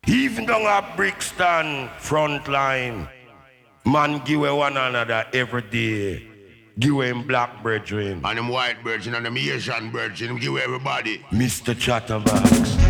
Even down at Brixton front line, man give away one another every day. Give away him black brethren. And them white brethren and them Asian brethren, give everybody. Mr. Chatterbox.